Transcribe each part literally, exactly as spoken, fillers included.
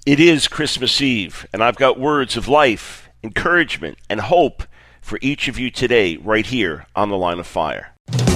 It is Christmas Eve, and I've got words of life, encouragement, and hope for each of you today, right here on The Line of Fire.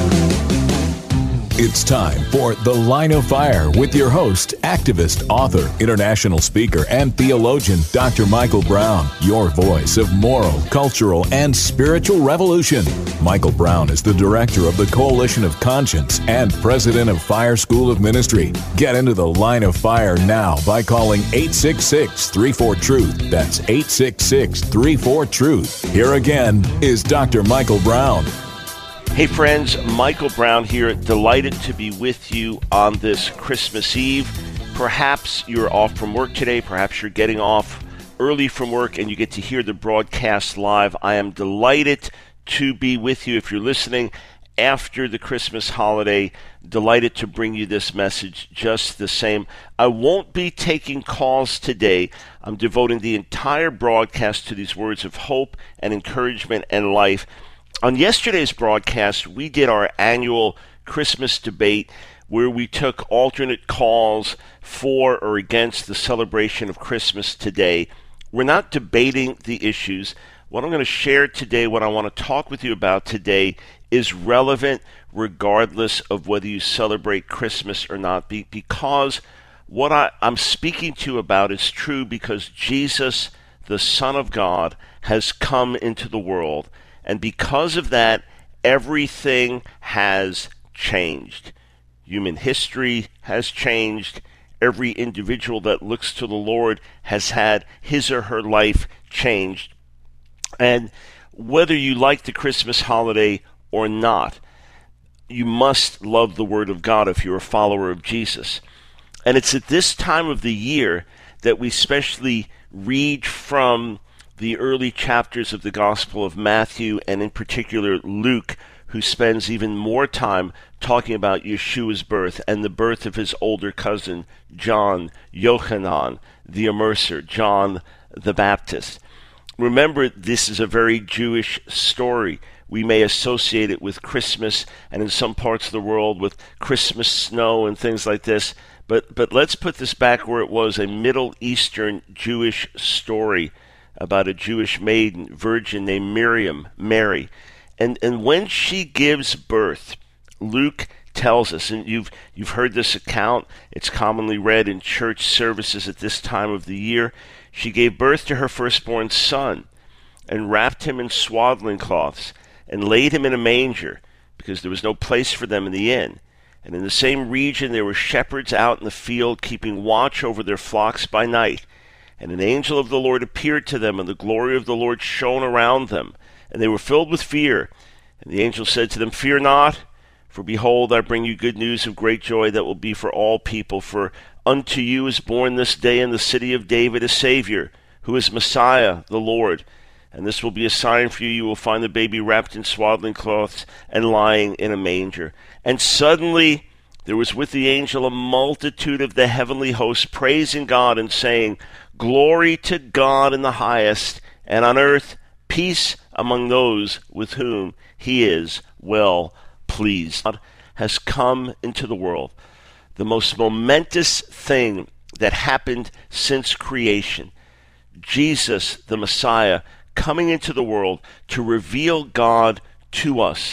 It's time for The Line of Fire with your host, activist, author, international speaker, and theologian, Doctor Michael Brown, your voice of moral, cultural, and spiritual revolution. Michael Brown is the director of the Coalition of Conscience and president of Fire School of Ministry. Get into The Line of Fire now by calling eight six six, three four, truth. That's eight six six, three four, truth. Here again is Doctor Michael Brown. Hey friends, Michael Brown here, delighted to be with you on this Christmas Eve. Perhaps you're off from work today, perhaps you're getting off early from work and you get to hear the broadcast live. I am delighted to be with you. If you're listening after the Christmas holiday, delighted to bring you this message just the same. I won't be taking calls today. I'm devoting the entire broadcast to these words of hope and encouragement and life. On yesterday's broadcast, we did our annual Christmas debate where we took alternate calls for or against the celebration of Christmas today. We're not debating the issues. What I'm going to share today, what I want to talk with you about today, is relevant regardless of whether you celebrate Christmas or not, because what I, I'm speaking to you about is true because Jesus, the Son of God, has come into the world. And because of that, everything has changed. Human history has changed. Every individual that looks to the Lord has had his or her life changed. And whether you like the Christmas holiday or not, you must love the Word of God if you're a follower of Jesus. And it's at this time of the year that we especially read from the early chapters of the Gospel of Matthew, and in particular Luke, who spends even more time talking about Yeshua's birth and the birth of his older cousin, John, Yochanan, the Immerser, John the Baptist. Remember, this is a very Jewish story. We may associate it with Christmas, and in some parts of the world with Christmas snow and things like this, but, but let's put this back where it was, a Middle Eastern Jewish story about a Jewish maiden, virgin named Miriam, Mary. And and when she gives birth, Luke tells us, and you've you've heard this account, it's commonly read in church services at this time of the year, she gave birth to her firstborn son and wrapped him in swaddling cloths and laid him in a manger because there was no place for them in the inn. And in the same region there were shepherds out in the field keeping watch over their flocks by night. And an angel of the Lord appeared to them, and the glory of the Lord shone around them. And they were filled with fear. And the angel said to them, "Fear not, for behold, I bring you good news of great joy that will be for all people. For unto you is born this day in the city of David a Savior, who is Messiah, the Lord. And this will be a sign for you. You will find the baby wrapped in swaddling cloths and lying in a manger." And suddenly there was with the angel a multitude of the heavenly host, praising God and saying, "Glory to God in the highest, and on earth peace among those with whom he is well pleased." God has come into the world, the most momentous thing that happened since creation. Jesus, the Messiah, coming into the world to reveal God to us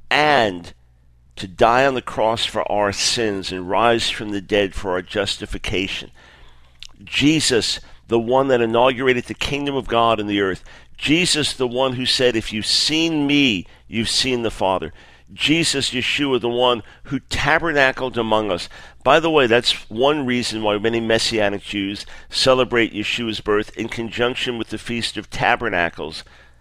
and to die on the cross for our sins and rise from the dead for our justification. Jesus, the one that inaugurated the kingdom of God in the earth. Jesus, the one who said, "If you've seen me, you've seen the Father." Jesus, Yeshua, the one who tabernacled among us. By the way, that's one reason why many Messianic Jews celebrate Yeshua's birth in conjunction with the Feast of Tabernacles.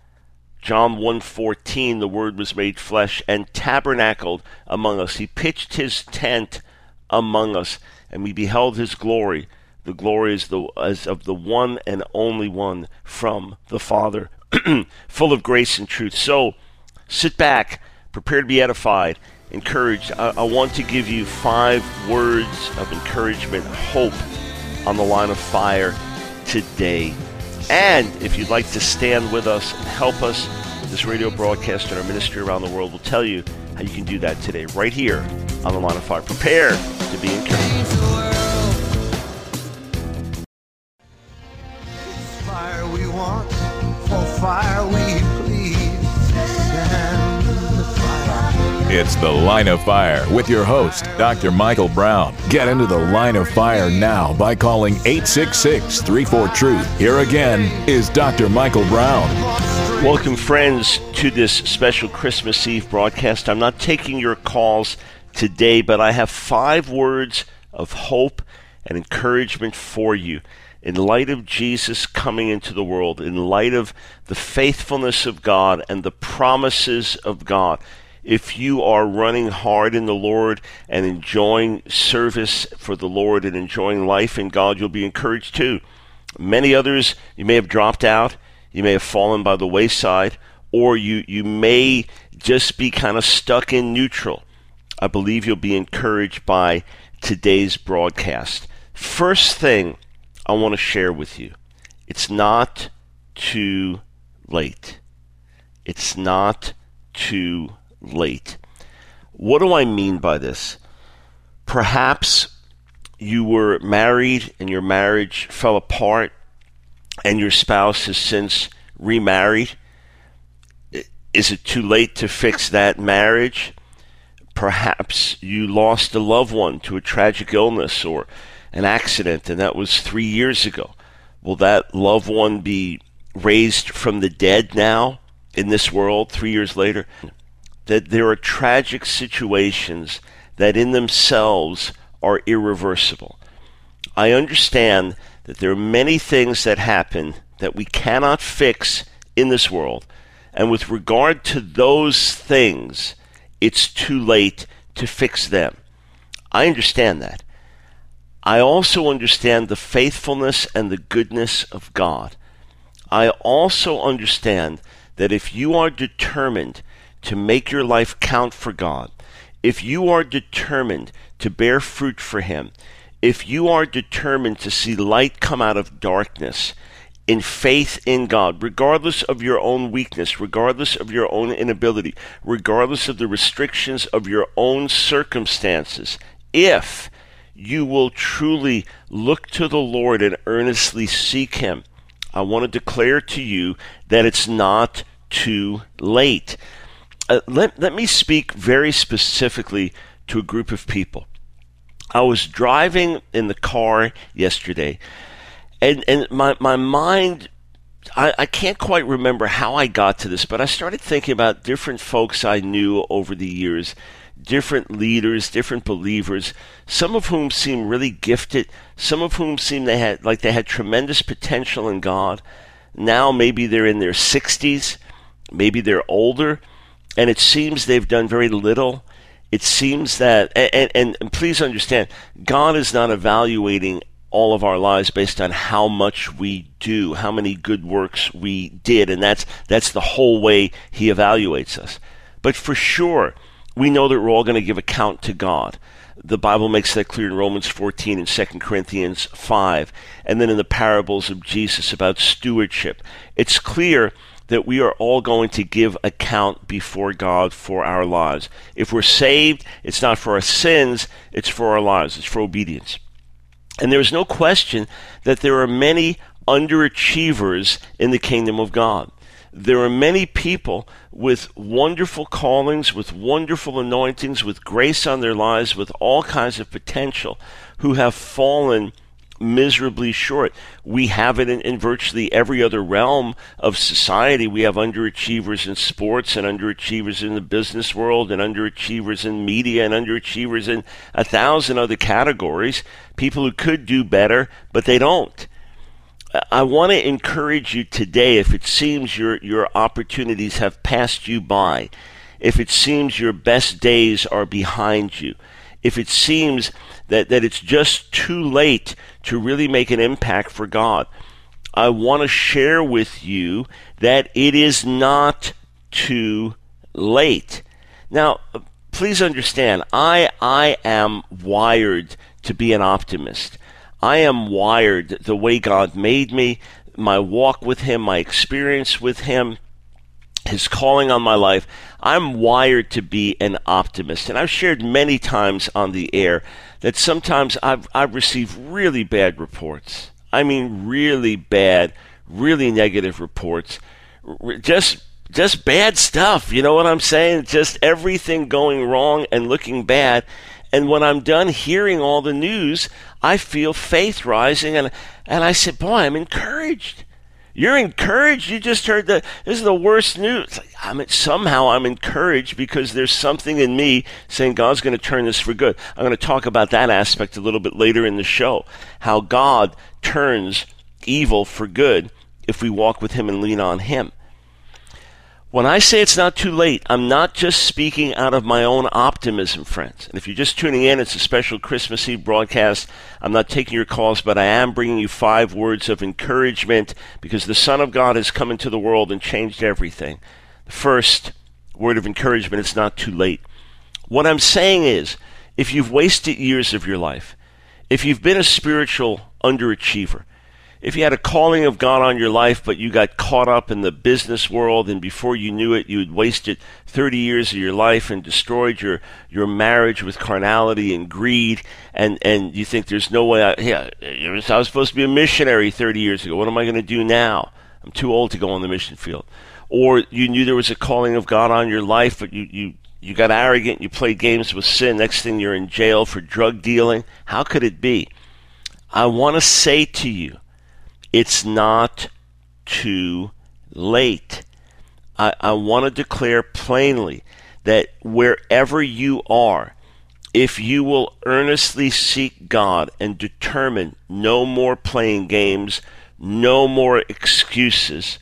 John one fourteen, the Word was made flesh and tabernacled among us. He pitched his tent among us, and we beheld his glory. The glory is the as of the one and only one from the Father, full of grace and truth. So sit back, prepare to be edified, encouraged. I, I want to give you five words of encouragement, hope on the Line of Fire today. And if you'd like to stand with us and help us, this radio broadcast and our ministry around the world will tell you how you can do that today, right here on the Line of Fire. Prepare to be encouraged. It's The Line of Fire with your host, Doctor Michael Brown. Get into the Line of Fire now by calling eight six six, three four, TRUTH. Here again is Doctor Michael Brown. Welcome, friends, to this special Christmas Eve broadcast. I'm not taking your calls today, but I have five words of hope and encouragement for you. In light of Jesus coming into the world, in light of the faithfulness of God and the promises of God, if you are running hard in the Lord and enjoying service for the Lord and enjoying life in God, you'll be encouraged too. Many others, you may have dropped out, you may have fallen by the wayside, or you, you may just be kind of stuck in neutral. I believe you'll be encouraged by today's broadcast. First thing I want to share with you, it's not too late. It's not too late. What do I mean by this? Perhaps you were married and your marriage fell apart and your spouse has since remarried. Is it too late to fix that marriage? Perhaps you lost a loved one to a tragic illness or an accident, and that was three years ago. Will that loved one be raised from the dead now in this world three years later? That there are tragic situations that in themselves are irreversible. I understand that there are many things that happen that we cannot fix in this world, and with regard to those things, it's too late to fix them. I understand that. I also understand the faithfulness and the goodness of God. I also understand that if you are determined to make your life count for God, if you are determined to bear fruit for Him, if you are determined to see light come out of darkness in faith in God, regardless of your own weakness, regardless of your own inability, regardless of the restrictions of your own circumstances, if you will truly look to the Lord and earnestly seek Him, I want to declare to you that it's not too late. Uh, let, let me speak very specifically to a group of people. I was driving in the car yesterday, and, and my, my mind, I, I can't quite remember how I got to this, but I started thinking about different folks I knew over the years, different leaders, different believers, some of whom seem really gifted, some of whom seem they had like they had tremendous potential in God. Now maybe they're in their sixties, maybe they're older, and it seems they've done very little. It seems that, and, and, and please understand, God is not evaluating all of our lives based on how much we do, how many good works we did, and that's that's the whole way He evaluates us. But for sure, we know that we're all going to give account to God. The Bible makes that clear in Romans fourteen and Second Corinthians five, and then in the parables of Jesus about stewardship. It's clear that we are all going to give account before God for our lives. If we're saved, it's not for our sins, it's for our lives, it's for obedience. And there is no question that there are many underachievers in the kingdom of God. There are many people with wonderful callings, with wonderful anointings, with grace on their lives, with all kinds of potential, who have fallen miserably short. We have it in, in virtually every other realm of society. We have underachievers in sports and underachievers in the business world and underachievers in media and underachievers in a thousand other categories. People who could do better, but they don't. I want to encourage you today, if it seems your, your opportunities have passed you by, if it seems your best days are behind you, if it seems that, that it's just too late to really make an impact for God, I want to share with you that it is not too late. Now, please understand, I, I am wired to be an optimist. I am wired the way God made me, my walk with Him, my experience with Him, His calling on my life. I'm wired to be an optimist. And I've shared many times on the air that sometimes I've, I've received really bad reports. I mean really bad, really negative reports, just just bad stuff. You know what I'm saying? Just everything going wrong and looking bad. And when I'm done hearing all the news, I feel faith rising. And, and I said, boy, I'm encouraged. You're encouraged? You just heard that this is the worst news. Like, I mean, somehow I'm encouraged because there's something in me saying God's going to turn this for good. I'm going to talk about that aspect a little bit later in the show, how God turns evil for good if we walk with him and lean on him. When I say it's not too late, I'm not just speaking out of my own optimism, friends. And if you're just tuning in, it's a special Christmas Eve broadcast. I'm not taking your calls, but I am bringing you five words of encouragement because the Son of God has come into the world and changed everything. The first word of encouragement, it's not too late. What I'm saying is, if you've wasted years of your life, if you've been a spiritual underachiever, if you had a calling of God on your life, but you got caught up in the business world, and before you knew it, you had wasted thirty years of your life and destroyed your, your marriage with carnality and greed, and, and you think there's no way, I, yeah, I was supposed to be a missionary thirty years ago. What am I going to do now? I'm too old to go on the mission field. Or you knew there was a calling of God on your life, but you, you, you got arrogant, you played games with sin. Next thing you're in jail for drug dealing. How could it be? I want to say to you, it's not too late. I, I want to declare plainly that wherever you are, if you will earnestly seek God and determine no more playing games, no more excuses,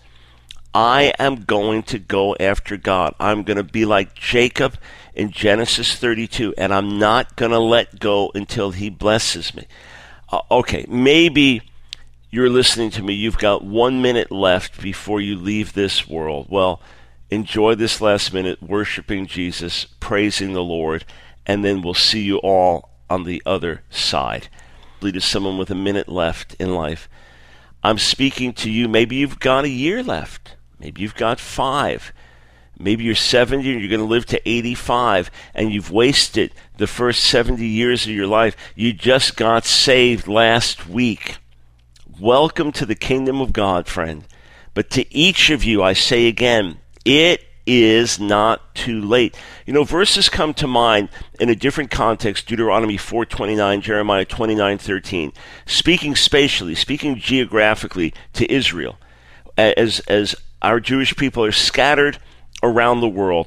I am going to go after God. I'm going to be like Jacob in Genesis thirty-two, and I'm not going to let go until he blesses me. Uh, okay, maybe you're listening to me, you've got one minute left before you leave this world. Well, enjoy this last minute worshiping Jesus, praising the Lord, and then we'll see you all on the other side. Lead to someone with a minute left in life. I'm speaking to you, maybe you've got a year left. Maybe you've got five. Maybe you're seventy and you're going to live to eighty-five, and you've wasted the first seventy years of your life. You just got saved last week. Welcome to the kingdom of God, friend. But to each of you, I say again, it is not too late. You know, verses come to mind in a different context, Deuteronomy four twenty-nine, Jeremiah twenty-nine thirteen, speaking spatially, speaking geographically to Israel, as, as our Jewish people are scattered around the world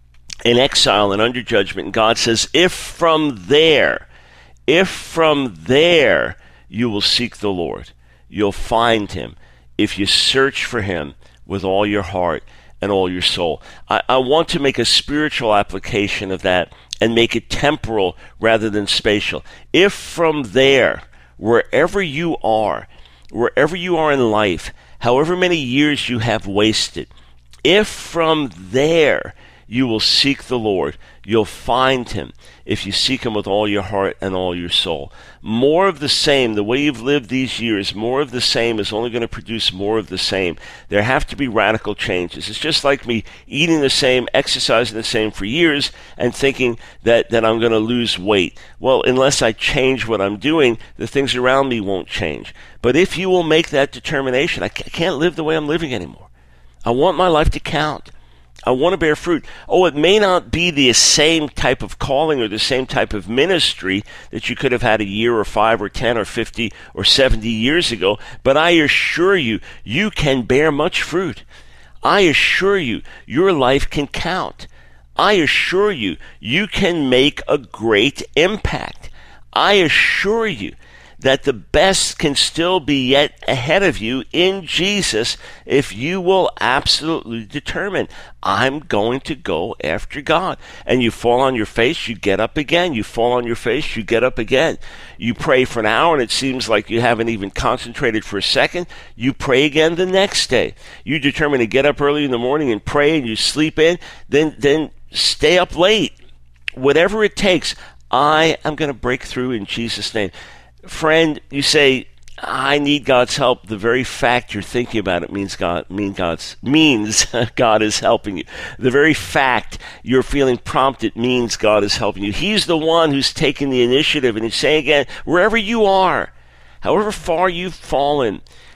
in exile and under judgment. And God says, if from there, if from there you will seek the Lord, you'll find him if you search for him with all your heart and all your soul. I, I want to make a spiritual application of that and make it temporal rather than spatial. If from there, wherever you are, wherever you are in life, however many years you have wasted, if from there you will seek the Lord, you'll find him if you seek him with all your heart and all your soul. More of the same, the way you've lived these years, more of the same is only going to produce more of the same. There have to be radical changes. It's just like me eating the same, exercising the same for years and thinking that, that I'm going to lose weight. Well, unless I change what I'm doing, the things around me won't change. But if you will make that determination, I can't live the way I'm living anymore. I want my life to count. I want to bear fruit. Oh, it may not be the same type of calling or the same type of ministry that you could have had a year or five or ten or fifty or seventy years ago, but I assure you, you can bear much fruit. I assure you, your life can count. I assure you, you can make a great impact. I assure you that the best can still be yet ahead of you in Jesus if you will absolutely determine, I'm going to go after God. And you fall on your face, you get up again. You fall on your face, you get up again. You pray for an hour and it seems like you haven't even concentrated for a second. You pray again the next day. You determine to get up early in the morning and pray, and you sleep in, then, then stay up late. Whatever it takes, I am going to break through in Jesus' name. Friend, you say, I need God's help. The very fact you're thinking about it means God mean God's means God is helping you. The very fact you're feeling prompted means God is helping you. He's the one who's taking the initiative, and he's saying again, wherever you are, however far you've fallen,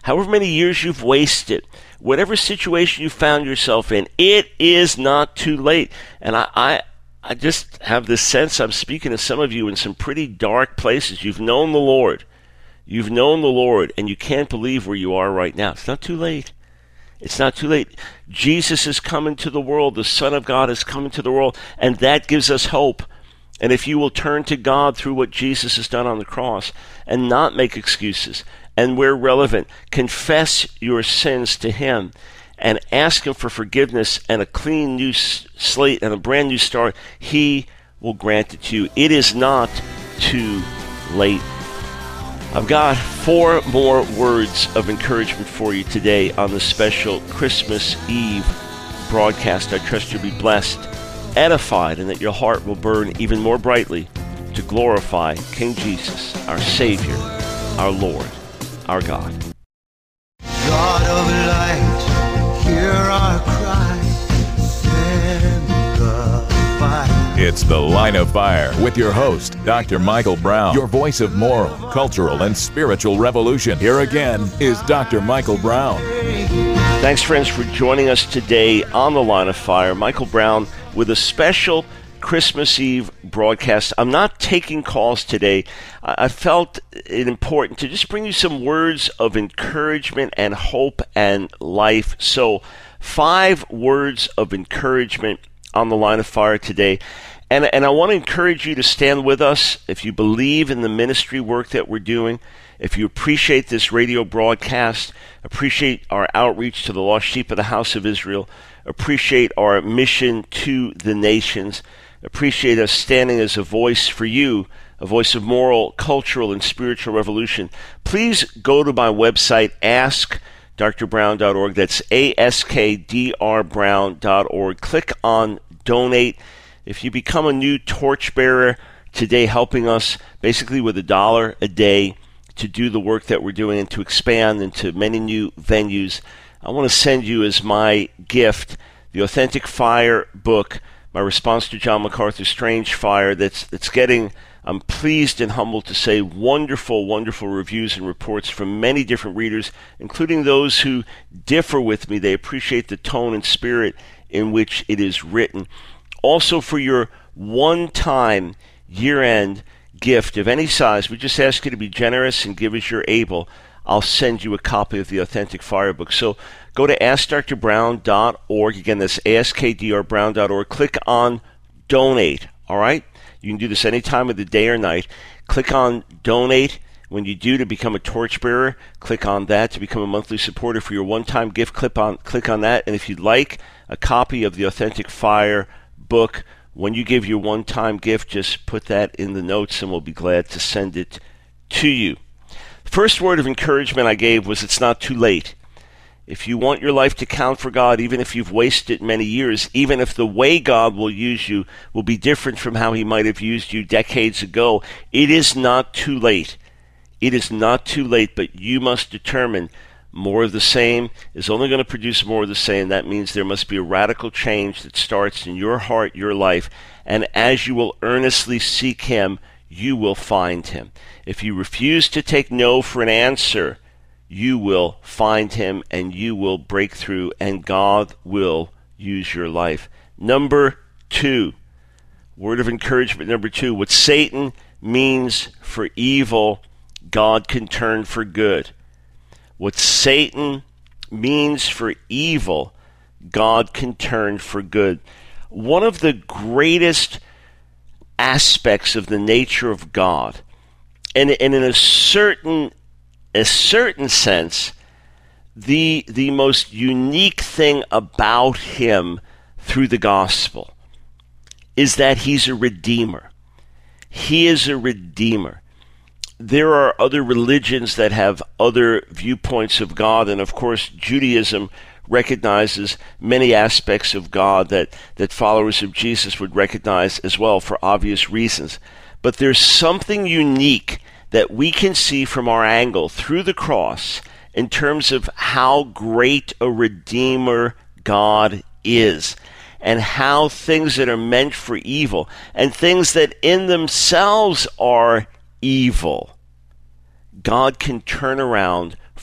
however many years you've wasted, whatever situation you found yourself in, it is not too late. And I, I, I just have this sense I'm speaking to some of you in some pretty dark places. You've known the Lord. You've known the Lord, and you can't believe where you are right now. It's not too late. It's not too late. Jesus is coming to the world. The Son of God is coming to the world, and that gives us hope. And if you will turn to God through what Jesus has done on the cross and not make excuses, and where relevant, confess your sins to Him and ask Him for forgiveness and a clean new slate and a brand new start, He will grant it to you. It is not too late. I've got four more words of encouragement for you today on the special Christmas Eve broadcast. I trust you'll be blessed, edified, and that your heart will burn even more brightly to glorify King Jesus, our Savior, our Lord, our God. God of light, hear our cry, send the fire. It's The Line of Fire with your host, Doctor Michael Brown, your voice of moral, cultural, and spiritual revolution. Here again is Doctor Michael Brown. Thanks, friends, for joining us today on The Line of Fire. Michael Brown with a special Christmas Eve broadcast. I'm not taking calls today. I felt it important to just bring you some words of encouragement and hope and life. So, five words of encouragement on The Line of Fire today. And, and I want to encourage you to stand with us if you believe in the ministry work that we're doing, if you appreciate this radio broadcast, appreciate our outreach to the lost sheep of the house of Israel, appreciate our mission to the nations, appreciate us standing as a voice for you, a voice of moral, cultural, and spiritual revolution. Please go to my website, ask dr brown dot org. That's A S K D R brown dot org. Click on Donate. If you become a new torchbearer today, helping us basically with a dollar a day to do the work that we're doing and to expand into many new venues, I want to send you as my gift the Authentic Fire book, my response to John MacArthur's Strange Fire, that's that's getting, I'm pleased and humbled to say, wonderful, wonderful reviews and reports from many different readers, including those who differ with me. They appreciate the tone and spirit in which it is written. Also, for your one-time year-end gift of any size, we just ask you to be generous and give as you're able. I'll send you a copy of the Authentic Fire book. So go to ask dr brown dot org. Again, that's A S K D R brown dot org. Click on Donate, all right? You can do this any time of the day or night. Click on Donate. When you do, to become a torchbearer, click on that. To become a monthly supporter for your one-time gift, click on, click on that. And if you'd like a copy of the Authentic Fire book, when you give your one-time gift, just put that in the notes and we'll be glad to send it to you. First word of encouragement I gave was it's not too late. If you want your life to count for God, even if you've wasted many years, even if the way God will use you will be different from how He might have used you decades ago, it is not too late. It is not too late, but you must determine more of the same is only going to produce more of the same. That means there must be a radical change that starts in your heart, your life, and as you will earnestly seek Him, you will find Him. If you refuse to take no for an answer, you will find Him and you will break through, and God will use your life. Number two, word of encouragement number two, what Satan means for evil, God can turn for good. What Satan means for evil, God can turn for good. One of the greatest aspects of the nature of God, and, and in a certain a certain sense, the the most unique thing about Him through the gospel is that He's a redeemer. He is a redeemer. There are other religions that have other viewpoints of God, and of course Judaism recognizes many aspects of God that, that followers of Jesus would recognize as well for obvious reasons. But there's something unique that we can see from our angle through the cross in terms of how great a Redeemer God is, and how things that are meant for evil and things that in themselves are evil, God can turn around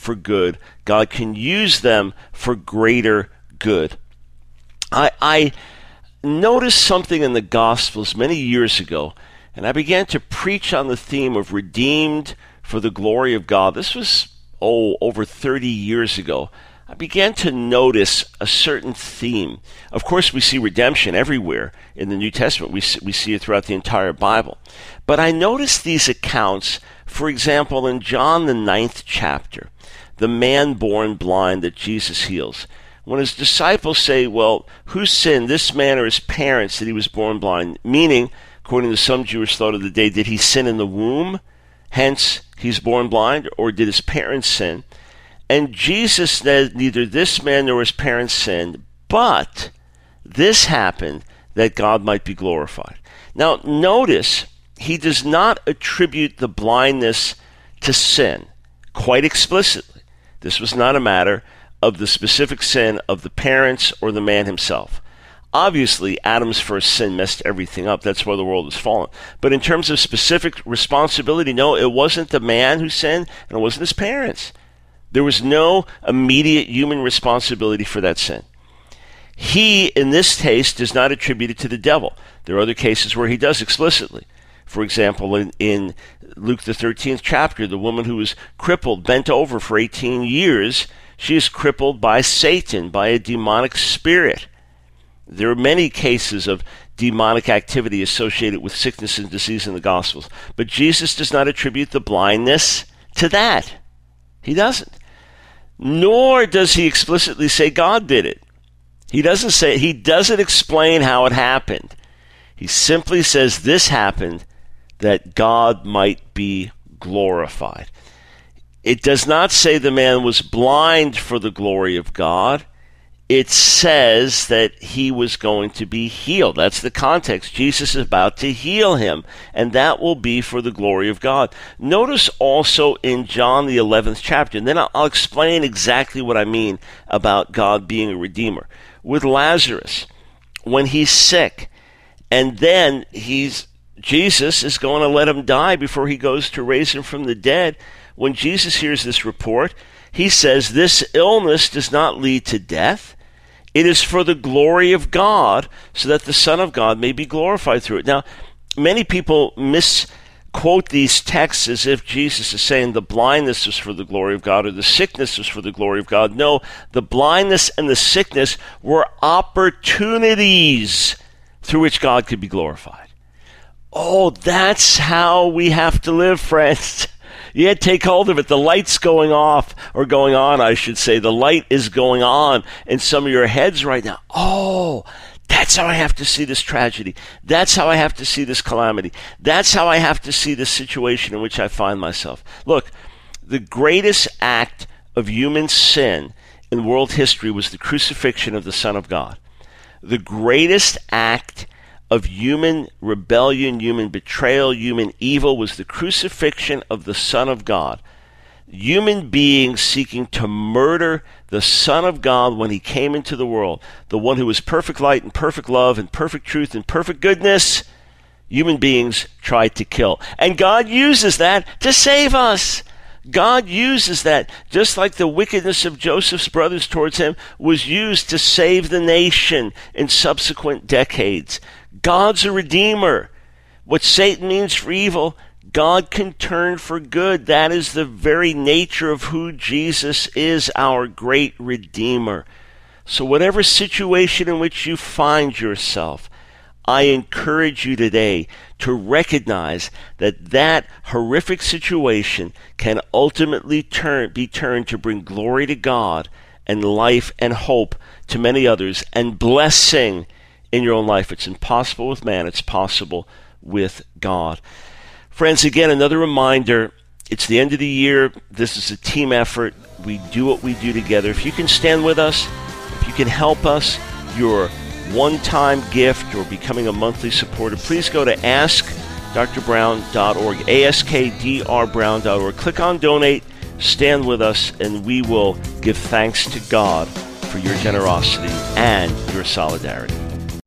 for good. God can use them for greater good. I, I noticed something in the Gospels many years ago, and I began to preach on the theme of redeemed for the glory of God. This was, oh, over thirty years ago. I began to notice a certain theme. Of course, we see redemption everywhere in the New Testament. We see, we see it throughout the entire Bible. But I noticed these accounts, for example, in John the ninth chapter, the man born blind that Jesus heals. When his disciples say, well, who sinned, this man or his parents, that he was born blind? Meaning, according to some Jewish thought of the day, did he sin in the womb? Hence, he's born blind? Or did his parents sin? And Jesus said neither this man nor his parents sinned, but this happened that God might be glorified. Now, notice, he does not attribute the blindness to sin, quite explicitly. This was not a matter of the specific sin of the parents or the man himself. Obviously, Adam's first sin messed everything up. That's why the world has fallen. But in terms of specific responsibility, no, it wasn't the man who sinned, and it wasn't his parents. There was no immediate human responsibility for that sin. He, in this case, does not attribute it to the devil. There are other cases where he does explicitly. For example, in, in Luke the thirteenth chapter, the woman who was crippled, bent over for eighteen years, she is crippled by Satan, by a demonic spirit. There are many cases of demonic activity associated with sickness and disease in the Gospels. But Jesus does not attribute the blindness to that. He doesn't. Nor does he explicitly say God did it. He doesn't say, he doesn't explain how it happened. He simply says this happened that God might be glorified. It does not say the man was blind for the glory of God. It says that he was going to be healed. That's the context. Jesus is about to heal him, and that will be for the glory of God. Notice also in John the eleventh chapter, and then I'll, I'll explain exactly what I mean about God being a redeemer. With Lazarus, when he's sick, and then he's Jesus is going to let him die before he goes to raise him from the dead. When Jesus hears this report, he says, this illness does not lead to death. It is for the glory of God, so that the Son of God may be glorified through it. Now, many people misquote these texts as if Jesus is saying the blindness was for the glory of God or the sickness was for the glory of God. No, the blindness and the sickness were opportunities through which God could be glorified. Oh, that's how we have to live, friends. Yeah, take hold of it. The light's going off, or going on, I should say. The light is going on in some of your heads right now. Oh, that's how I have to see this tragedy. That's how I have to see this calamity. That's how I have to see this situation in which I find myself. Look, the greatest act of human sin in world history was the crucifixion of the Son of God. The greatest act of human rebellion, human betrayal, human evil was the crucifixion of the Son of God. Human beings seeking to murder the Son of God when he came into the world, the one who was perfect light and perfect love and perfect truth and perfect goodness, human beings tried to kill. And God uses that to save us. God uses that, just like the wickedness of Joseph's brothers towards him was used to save the nation in subsequent decades. God's a redeemer. What Satan means for evil, God can turn for good. That is the very nature of who Jesus is, our great redeemer. So whatever situation in which you find yourself, I encourage you today to recognize that that horrific situation can ultimately turn, be turned to bring glory to God and life and hope to many others and blessing in your own life. It's impossible with man. It's possible with God. Friends, again, another reminder. It's the end of the year. This is a team effort. We do what we do together. If you can stand with us, if you can help us, your one-time gift or becoming a monthly supporter, please go to ask dr brown dot org, A S K D R brown dot org. Click on donate, stand with us, and we will give thanks to God for your generosity and your solidarity.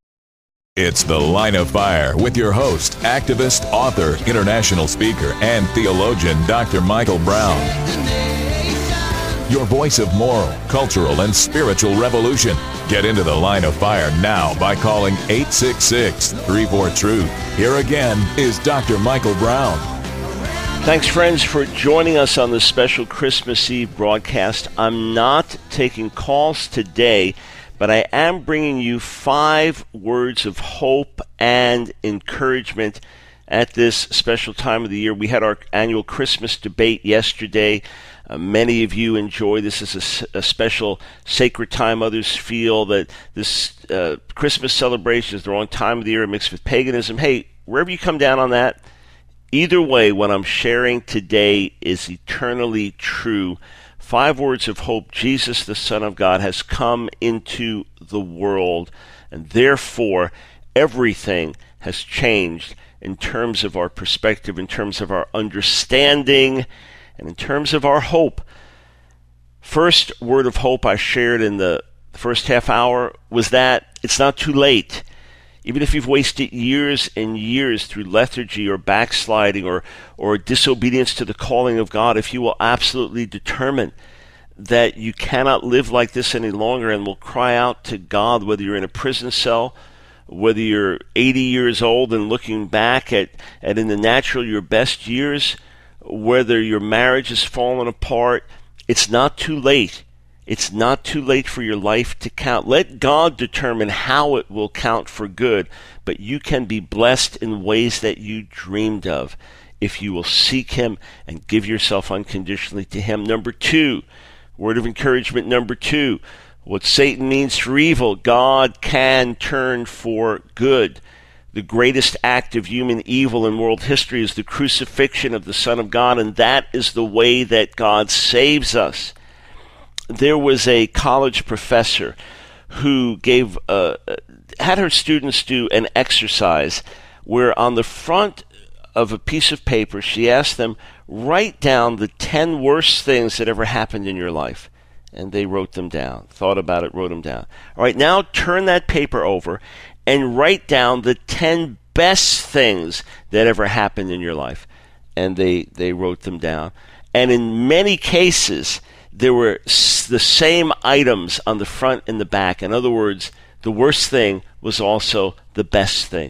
It's The Line of Fire with your host, activist, author, international speaker, and theologian, Doctor Michael Brown. your voice of moral, cultural, and spiritual revolution. Get into the Line of Fire now by calling eight six six, three four, truth. Here again is Doctor Michael Brown. Thanks, friends, for joining us on this special Christmas Eve broadcast. I'm not taking calls today, but I am bringing you five words of hope and encouragement at this special time of the year. We had our annual Christmas debate yesterday. Uh, many of you enjoy this as a, a special sacred time. Others feel that this uh, Christmas celebration is the wrong time of the year, mixed with paganism. Hey, wherever you come down on that, either way, what I'm sharing today is eternally true. Five words of hope. Jesus, the Son of God, has come into the world, and therefore everything has changed in terms of our perspective, in terms of our understanding, and in terms of our hope. First word of hope I shared in the first half hour was that it's not too late. Even if you've wasted years and years through lethargy or backsliding or, or disobedience to the calling of God, if you will absolutely determine that you cannot live like this any longer and will cry out to God, whether you're in a prison cell, whether you're eighty years old and looking back at, at in the natural your best years, whether your marriage has fallen apart, it's not too late. It's not too late for your life to count. Let God determine how it will count for good, but you can be blessed in ways that you dreamed of if you will seek Him and give yourself unconditionally to Him. Number two, word of encouragement number two, what Satan means for evil, God can turn for good. The greatest act of human evil in world history is the crucifixion of the Son of God, and that is the way that God saves us. There was a college professor who gave uh, had her students do an exercise where on the front of a piece of paper she asked them, write down the ten worst things that ever happened in your life. And they wrote them down, thought about it, wrote them down. All right, now turn that paper over and write down the ten best things that ever happened in your life. And they, they wrote them down. And in many cases, there were the same items on the front and the back. In other words, the worst thing was also the best thing.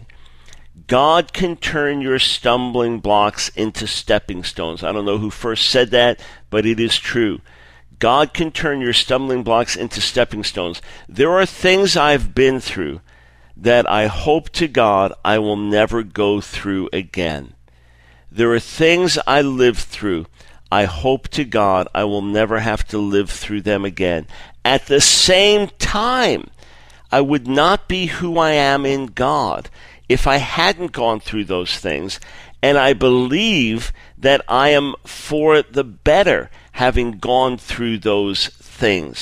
God can turn your stumbling blocks into stepping stones. I don't know who first said that, but it is true. God can turn your stumbling blocks into stepping stones. There are things I've been through that I hope to God I will never go through again. There are things I lived through. I hope to God I will never have to live through them again. At the same time, I would not be who I am in God if I hadn't gone through those things. And I believe that I am for the better having gone through those things.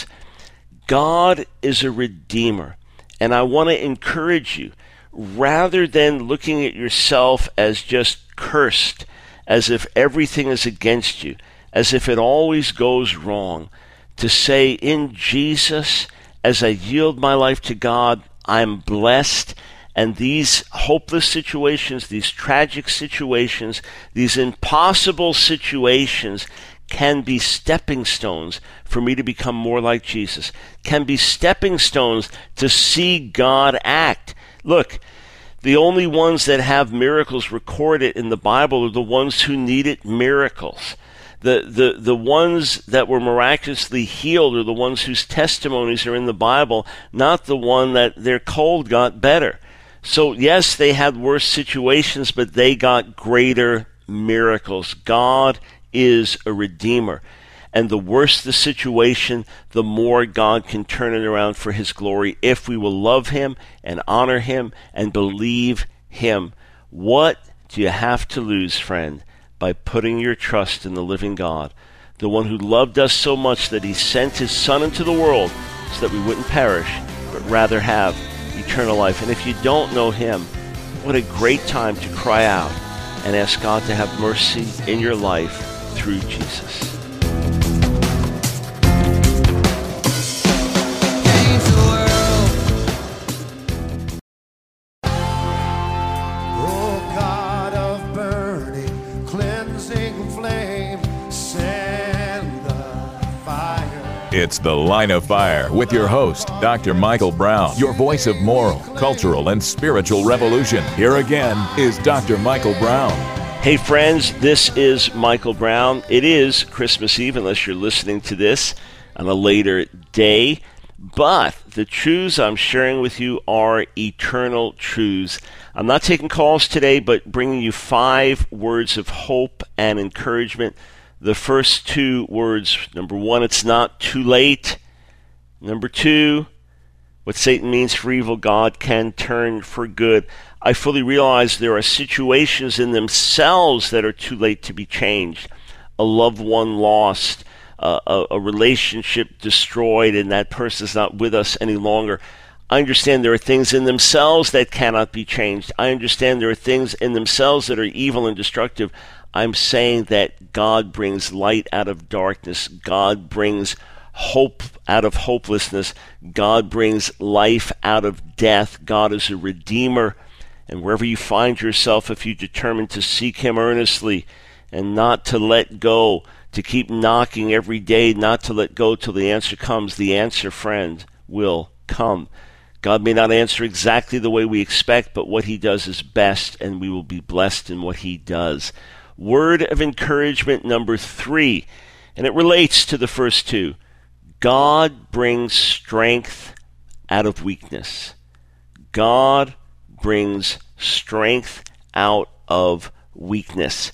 God is a redeemer. And I want to encourage you, rather than looking at yourself as just cursed, as if everything is against you, as if it always goes wrong, to say, in Jesus, as I yield my life to God, I'm blessed. And these hopeless situations, these tragic situations, these impossible situations can be stepping stones for me to become more like Jesus, can be stepping stones to see God act. Look, the only ones that have miracles recorded in the Bible are the ones who needed miracles. The, the, the ones that were miraculously healed are the ones whose testimonies are in the Bible, not the one that their cold got better. So yes, they had worse situations, but they got greater miracles. God is a redeemer. And the worse the situation, the more God can turn it around for His glory if we will love Him and honor Him and believe Him. What do you have to lose, friend, by putting your trust in the living God, the one who loved us so much that He sent His Son into the world so that we wouldn't perish, but rather have eternal life? And if you don't know Him, what a great time to cry out and ask God to have mercy in your life through Jesus. Oh God of burning, cleansing flame, send the fire. It's The Line of Fire with your host, Doctor Michael Brown, your voice of moral, cultural, and spiritual revolution. Here again is Doctor Michael Brown. Hey friends, this is Michael Brown. It is Christmas Eve, unless you're listening to this on a later day. But the truths I'm sharing with you are eternal truths. I'm not taking calls today, but bringing you five words of hope and encouragement. The first two words, number one, it's not too late. Number two, what Satan means for evil, God can turn for good. I fully realize there are situations in themselves that are too late to be changed. A loved one lost, uh, a, a relationship destroyed, and that person is not with us any longer. I understand there are things in themselves that cannot be changed. I understand there are things in themselves that are evil and destructive. I'm saying that God brings light out of darkness. God brings hope out of hopelessness. God brings life out of death. God is a redeemer. And wherever you find yourself, if you determine to seek Him earnestly and not to let go, to keep knocking every day, not to let go till the answer comes, the answer, friend, will come. God may not answer exactly the way we expect, but what He does is best, and we will be blessed in what He does. Word of encouragement number three, and it relates to the first two. God brings strength out of weakness. God brings strength out of weakness.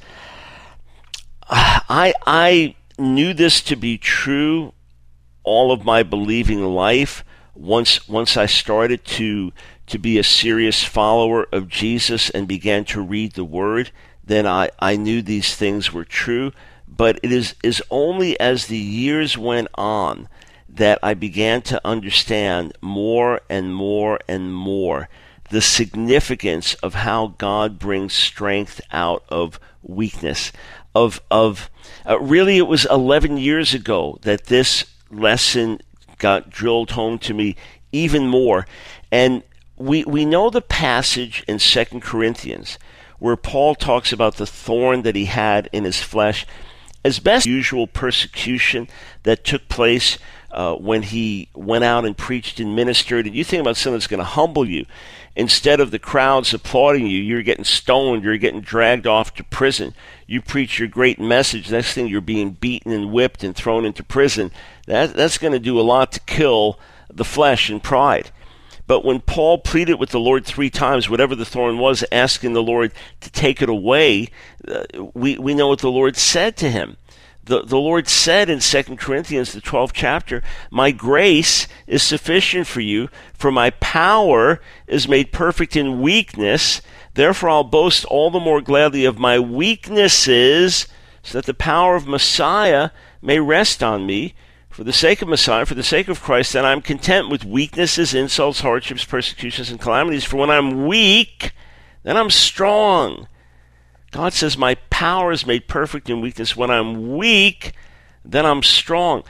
I I knew this to be true all of my believing life. Once once I started to to be a serious follower of Jesus and began to read the Word, then I, I knew these things were true. But it is, is only as the years went on that I began to understand more and more and more the significance of how God brings strength out of weakness. Of of uh, really, it was eleven years ago that this lesson got drilled home to me even more. And we we know the passage in Second Corinthians where Paul talks about the thorn that he had in his flesh. As best usual persecution that took place uh, when he went out and preached and ministered, and you think about something that's going to humble you. Instead of the crowds applauding you, you're getting stoned, you're getting dragged off to prison. You preach your great message, next thing you're being beaten and whipped and thrown into prison. That, that's going to do a lot to kill the flesh and pride. But when Paul pleaded with the Lord three times, whatever the thorn was, asking the Lord to take it away, uh, we, we know what the Lord said to him. The, the Lord said in Second Corinthians, the twelfth chapter, "My grace is sufficient for you, for my power is made perfect in weakness. Therefore I'll boast all the more gladly of my weaknesses, so that the power of Messiah may rest on me. For the sake of Messiah, for the sake of Christ, then I'm content with weaknesses, insults, hardships, persecutions, and calamities. For when I'm weak, then I'm strong." God says, my power is made perfect in weakness. When I'm weak, then I'm strong.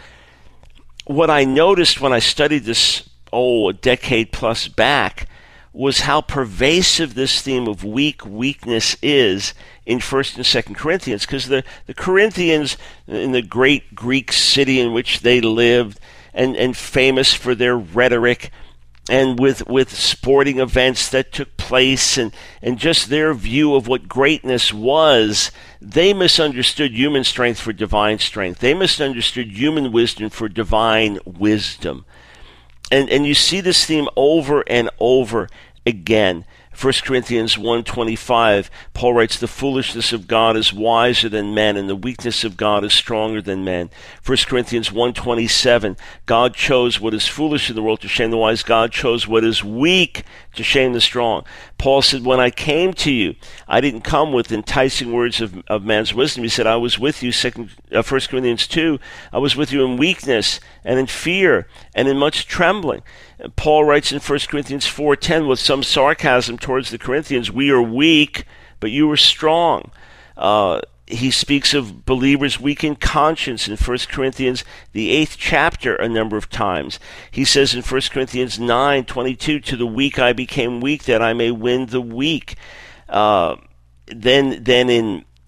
What I noticed when I studied this, oh, a decade plus back, was how pervasive this theme of weak weakness is in First and Second Corinthians, because the, the Corinthians, in the great Greek city in which they lived, and, and famous for their rhetoric, and with, with sporting events that took place, and, and just their view of what greatness was, they misunderstood human strength for divine strength. They misunderstood human wisdom for divine wisdom. And, and you see this theme over and over again. First Corinthians one twenty-five, Paul writes, "The foolishness of God is wiser than men, and the weakness of God is stronger than men." First Corinthians one twenty-seven, "God chose what is foolish in the world to shame the wise. God chose what is weak to shame the strong." Paul said, "When I came to you, I didn't come with enticing words of, of man's wisdom." He said, "I was with you," Second, uh, First Corinthians two, "I was with you in weakness and in fear and in much trembling." And Paul writes in First Corinthians four ten with some sarcasm towards the Corinthians, "We are weak, but you are strong." Uh, he speaks of believers weak in conscience in First Corinthians, the eighth chapter, a number of times. He says in First Corinthians nine twenty-two, "To the weak I became weak, that I may win the weak." Uh, then, then in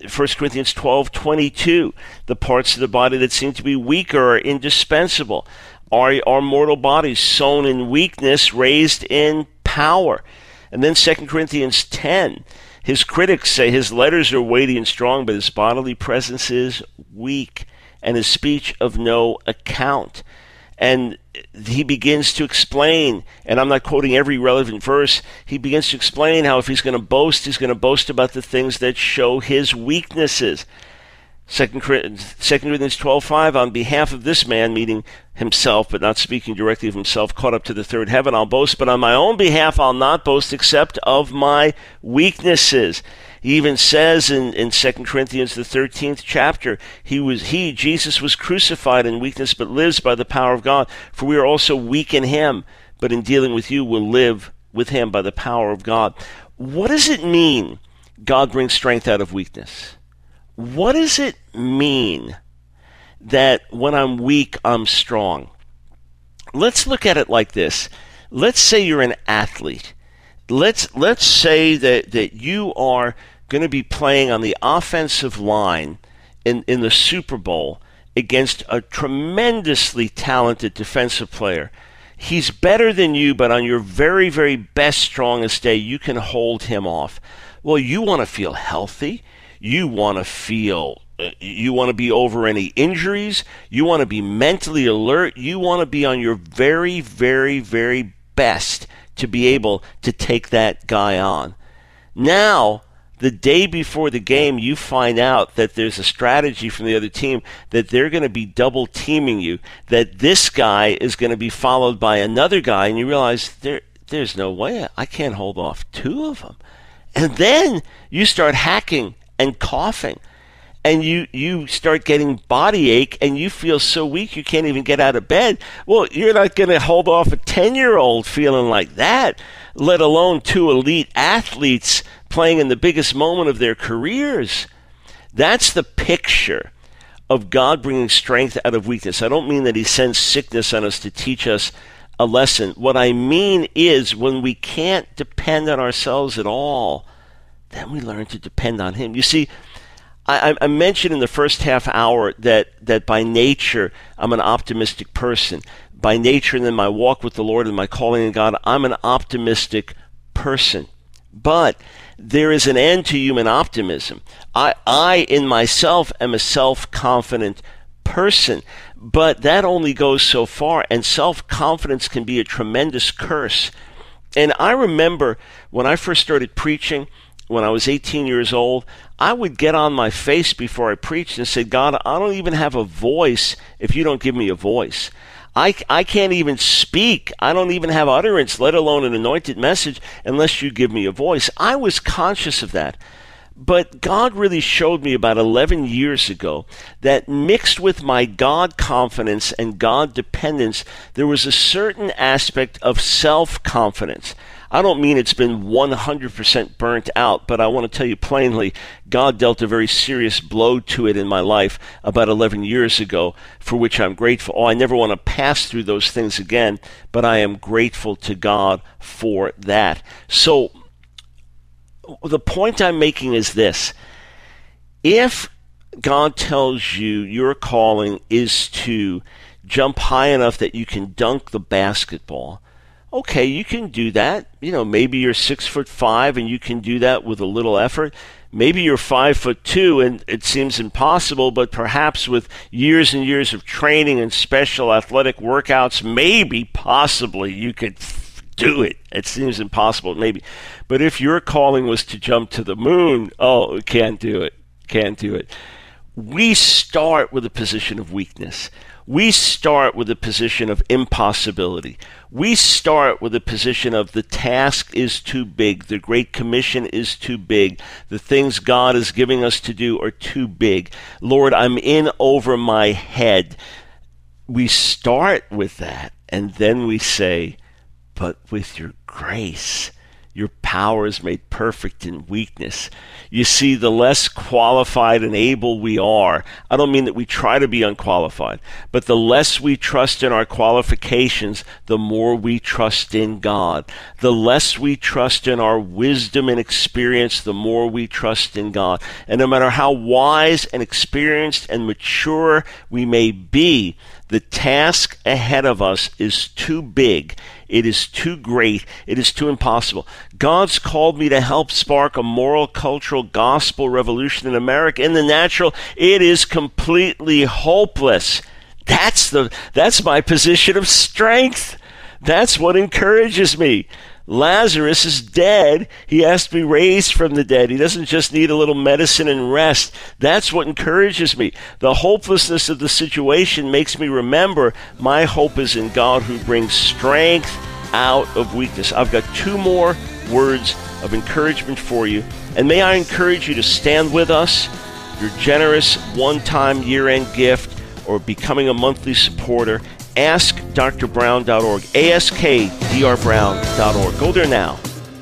First Corinthians twelve twenty-two, the parts of the body that seem to be weaker are indispensable. Our, our mortal bodies sown in weakness, raised in power. And then Second Corinthians ten, his critics say his letters are weighty and strong, but his bodily presence is weak, and his speech of no account. And he begins to explain, and I'm not quoting every relevant verse, he begins to explain how if he's going to boast, he's going to boast about the things that show his weaknesses. Second Corinthians twelve five, on behalf of this man, meaning himself, but not speaking directly of himself, caught up to the third heaven, I'll boast, but on my own behalf I'll not boast except of my weaknesses. He even says in, in Second Corinthians, the thirteenth chapter, he, was, he, Jesus, was crucified in weakness, but lives by the power of God. For we are also weak in him, but in dealing with you, will live with him by the power of God. What does it mean, God brings strength out of weakness? What does it mean that when I'm weak, I'm strong? Let's look at it like this. Let's say you're an athlete. Let's, let's say that, that you are going to be playing on the offensive line in, in the Super Bowl against a tremendously talented defensive player. He's better than you, but on your very, very best, strongest day, you can hold him off. Well, you want to feel healthy. You want to feel, uh, you want to be over any injuries. You want to be mentally alert. You want to be on your very, very, very best to be able to take that guy on. Now, the day before the game, you find out that there's a strategy from the other team that they're going to be double teaming you, that this guy is going to be followed by another guy, and you realize there, there's no way I can't hold off two of them. And then you start hacking and coughing, and you, you start getting body ache, and you feel so weak you can't even get out of bed. Well, you're not going to hold off a ten-year-old feeling like that, let alone two elite athletes playing in the biggest moment of their careers. That's the picture of God bringing strength out of weakness. I don't mean that he sends sickness on us to teach us a lesson. What I mean is when we can't depend on ourselves at all, then we learn to depend on him. You see, I, I mentioned in the first half hour that, that by nature I'm an optimistic person. By nature, and in my walk with the Lord and my calling in God, I'm an optimistic person. But there is an end to human optimism. I, I in myself am a self-confident person, but that only goes so far, and self-confidence can be a tremendous curse. And I remember when I first started preaching, when I was eighteen years old, I would get on my face before I preached and say, God, I don't even have a voice if you don't give me a voice. I, I can't even speak. I don't even have utterance, let alone an anointed message, unless you give me a voice. I was conscious of that. But God really showed me about eleven years ago that mixed with my God confidence and God dependence, there was a certain aspect of self-confidence. I don't mean it's been one hundred percent burnt out, but I want to tell you plainly, God dealt a very serious blow to it in my life about eleven years ago, for which I'm grateful. Oh, I never want to pass through those things again, but I am grateful to God for that. So the point I'm making is this. If God tells you your calling is to jump high enough that you can dunk the basketball, okay, you can do that. You know, maybe you're six foot five and you can do that with a little effort. Maybe you're five foot two and it seems impossible, but perhaps with years and years of training and special athletic workouts, maybe, possibly, you could do it. It seems impossible, maybe. But if your calling was to jump to the moon, oh, can't do it. Can't do it. We start with a position of weakness. We start with a position of impossibility. We start with a position of the task is too big. The Great Commission is too big. The things God is giving us to do are too big. Lord, I'm in over my head. We start with that, and then we say, but with your grace, Your power is made perfect in weakness. You see, the less qualified and able we are, I don't mean that we try to be unqualified, but the less we trust in our qualifications, the more we trust in God. The less we trust in our wisdom and experience, the more we trust in God. And no matter how wise and experienced and mature we may be, the task ahead of us is too big. It is too great. It is too impossible. God's called me to help spark a moral, cultural, gospel revolution in America. In the natural, it is completely hopeless. That's the that's my position of strength. That's what encourages me. Lazarus is dead. He has to be raised from the dead. He doesn't just need a little medicine and rest. That's what encourages me. The hopelessness of the situation makes me remember my hope is in God who brings strength out of weakness. I've got two more words of encouragement for you. And may I encourage you to stand with us. Your generous one-time year-end gift or becoming a monthly supporter. ask d r brown dot org, A S K D R brown dot org. Go there now.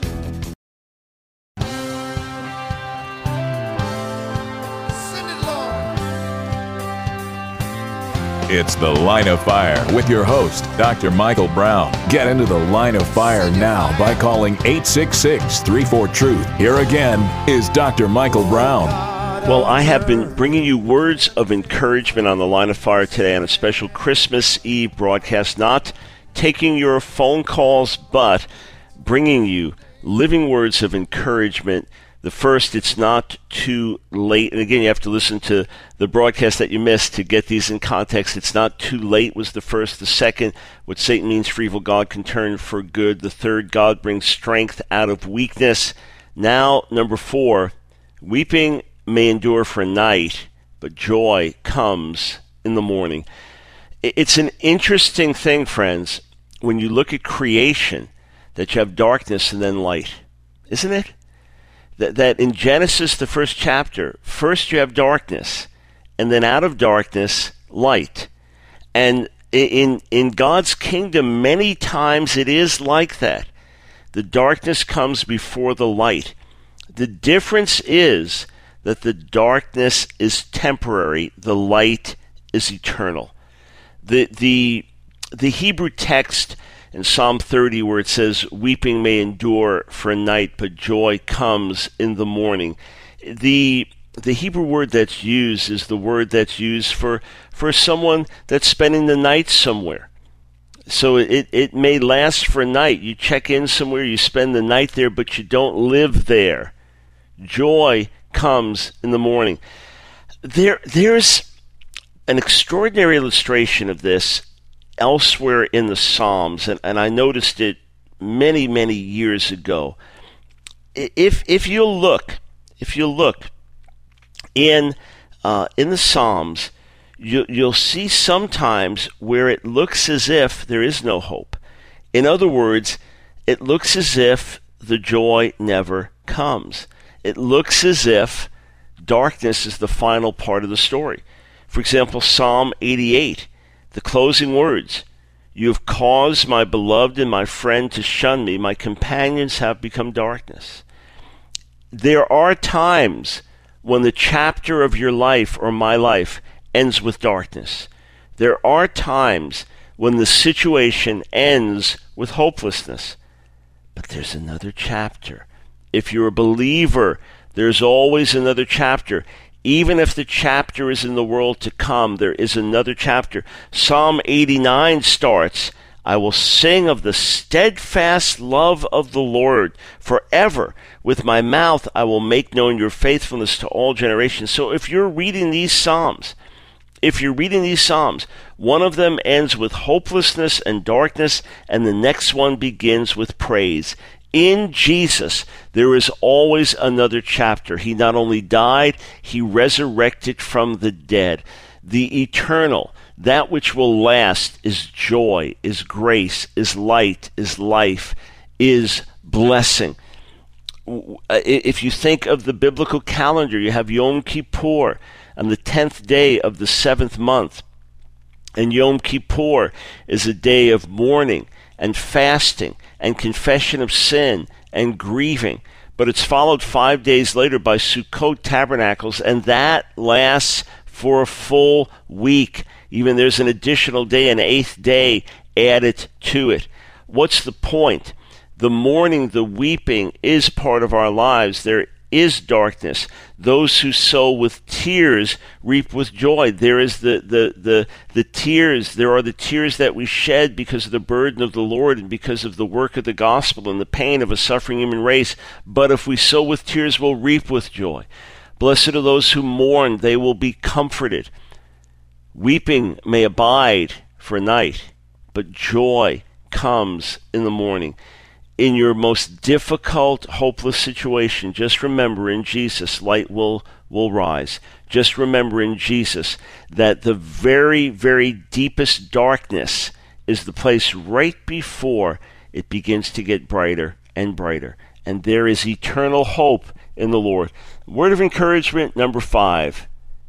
It's The Line of Fire with your host, Doctor Michael Brown. Get into the Line of Fire now by calling eight six six, three four, truth. Here again is Doctor Michael Brown. Well, I have been bringing you words of encouragement on the Line of Fire today on a special Christmas Eve broadcast, not taking your phone calls, but bringing you living words of encouragement. The first, it's not too late. And again, you have to listen to the broadcast that you missed to get these in context. It's not too late was the first. The second, what Satan means for evil, God can turn for good. The third, God brings strength out of weakness. Now, number four, weeping may endure for a night, but joy comes in the morning. It's an interesting thing, friends, when you look at creation, that you have darkness and then light, isn't it? That, that in Genesis, the first chapter, first you have darkness, and then out of darkness, light. And in, in God's kingdom, many times it is like that. The darkness comes before the light. The difference is that the darkness is temporary, the light is eternal. The the the Hebrew text in Psalm thirty where it says, weeping may endure for a night, but joy comes in the morning. The the Hebrew word that's used is the word that's used for, for someone that's spending the night somewhere. So it, it may last for a night. You check in somewhere, you spend the night there, but you don't live there. Joy comes in the morning. There, there's an extraordinary illustration of this elsewhere in the Psalms, and, and I noticed it many, many years ago. If if you look, if you look in uh, in the Psalms, you, you'll see sometimes where it looks as if there is no hope. In other words, it looks as if the joy never comes. It looks as if darkness is the final part of the story. For example, Psalm eighty-eight, the closing words, you have caused my beloved and my friend to shun me. My companions have become darkness. There are times when the chapter of your life or my life ends with darkness. There are times when the situation ends with hopelessness. But there's another chapter. If you're a believer, there's always another chapter. Even if the chapter is in the world to come, there is another chapter. Psalm eighty-nine starts, I will sing of the steadfast love of the Lord forever. With my mouth I will make known your faithfulness to all generations. So if you're reading these Psalms, if you're reading these Psalms, one of them ends with hopelessness and darkness, and the next one begins with praise. In Jesus, there is always another chapter. He not only died, he resurrected from the dead. The eternal, that which will last, is joy, is grace, is light, is life, is blessing. If you think of the biblical calendar, you have Yom Kippur on the tenth day of the seventh month. And Yom Kippur is a day of mourning and fasting and confession of sin and grieving. But it's followed five days later by Sukkot Tabernacles, and that lasts for a full week. Even there's an additional day, an eighth day added to it. What's the point? The mourning, the weeping is part of our lives. There is darkness. Those who sow with tears reap with joy. There is the, the, the, the tears. There are the tears that we shed because of the burden of the Lord and because of the work of the gospel and the pain of a suffering human race. But if we sow with tears, we'll reap with joy. Blessed are those who mourn. They will be comforted. Weeping may abide for a night, but joy comes in the morning. In your most difficult, hopeless situation, just remember in Jesus, light will, will rise. Just remember in Jesus that the very, very deepest darkness is the place right before it begins to get brighter and brighter. And there is eternal hope in the Lord. Word of encouragement number five.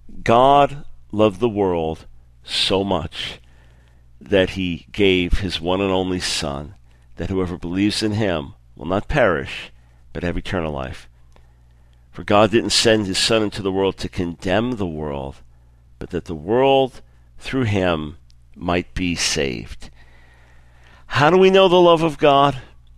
God loved the world so much that he gave his one and only Son, that whoever believes in him will not perish, but have eternal life. For God didn't send his Son into the world to condemn the world, but that the world through him might be saved. How do we know the love of God?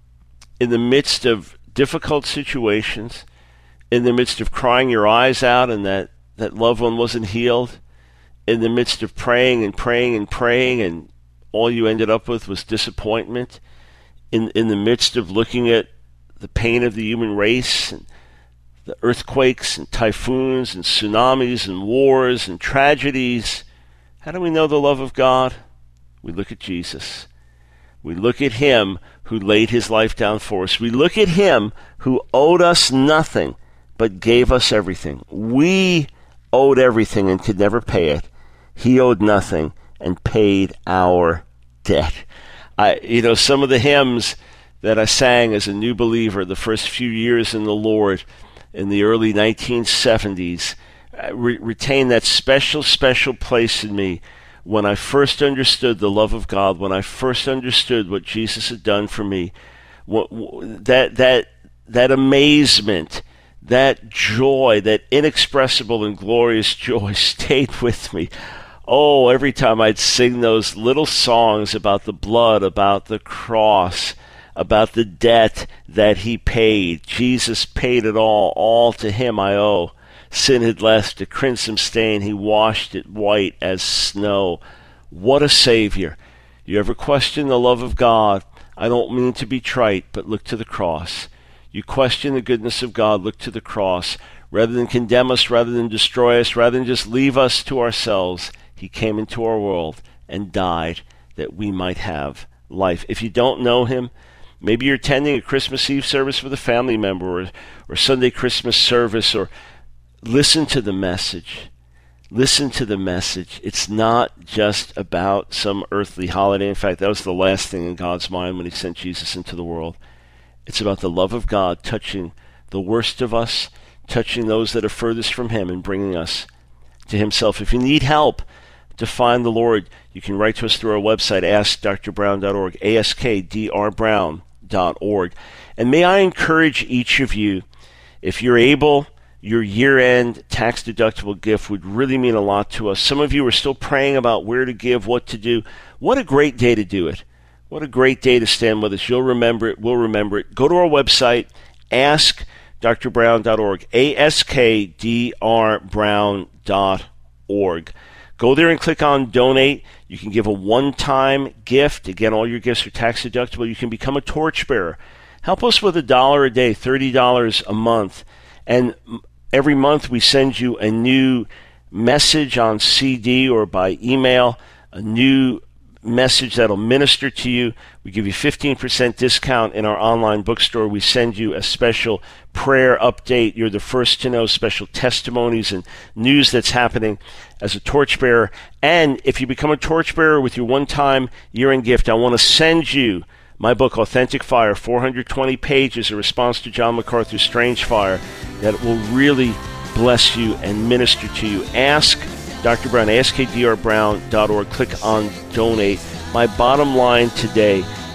In the midst of difficult situations, in the midst of crying your eyes out and that, that loved one wasn't healed, in the midst of praying and praying and praying and all you ended up with was disappointment, in in the midst of looking at the pain of the human race, and the earthquakes and typhoons and tsunamis and wars and tragedies, how do we know the love of God? We look at Jesus. We look at him who laid his life down for us. We look at him who owed us nothing but gave us everything. We owed everything and could never pay it. He owed nothing and paid our debt. I, you know, some of the hymns that I sang as a new believer the first few years in the Lord in the early nineteen seventies re- retain that special, special place in me when I first understood the love of God, when I first understood what Jesus had done for me. What, that, that, that amazement, that joy, that inexpressible and glorious joy stayed with me. Oh, every time I'd sing those little songs about the blood, about the cross, about the debt that he paid. Jesus paid it all. All to him I owe. Sin had left a crimson stain. He washed it white as snow. What a Savior. You ever question the love of God? I don't mean to be trite, but look to the cross. You question the goodness of God, look to the cross. Rather than condemn us, rather than destroy us, rather than just leave us to ourselves, he came into our world and died that we might have life. If you don't know him, maybe you're attending a Christmas Eve service with a family member or, or Sunday Christmas service, or listen to the message. Listen to the message. It's not just about some earthly holiday. In fact, that was the last thing in God's mind when he sent Jesus into the world. It's about the love of God touching the worst of us, touching those that are furthest from him and bringing us to himself. If you need help to find the Lord, you can write to us through our website, ask dr brown dot org, A S K D R brown dot org. And may I encourage each of you, if you're able, your year-end tax-deductible gift would really mean a lot to us. Some of you are still praying about where to give, what to do. What a great day to do it. What a great day to stand with us. You'll remember it. We'll remember it. Go to our website, ask dr brown dot org, A S K D R brown dot org. Go there and click on Donate. You can give a one-time gift. Again, all your gifts are tax-deductible. You can become a torchbearer. Help us with a dollar a day, thirty dollars a month. And every month we send you a new message on C D or by email, a new message that'll minister to you. We give you fifteen percent discount in our online bookstore. We send you a special prayer update. You're the first to know special testimonies and news that's happening as a torchbearer. And if you become a torchbearer with your one-time year-end gift, I want to send you my book, Authentic Fire, four hundred twenty pages, a response to John MacArthur's Strange Fire, that will really bless you and minister to you. Ask Doctor Brown, A S K D R brown dot org. Click on Donate. My bottom line today, if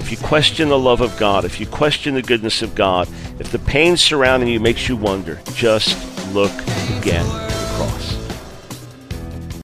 if you question the love of God, if you question the goodness of God, if the pain surrounding you makes you wonder, just look again.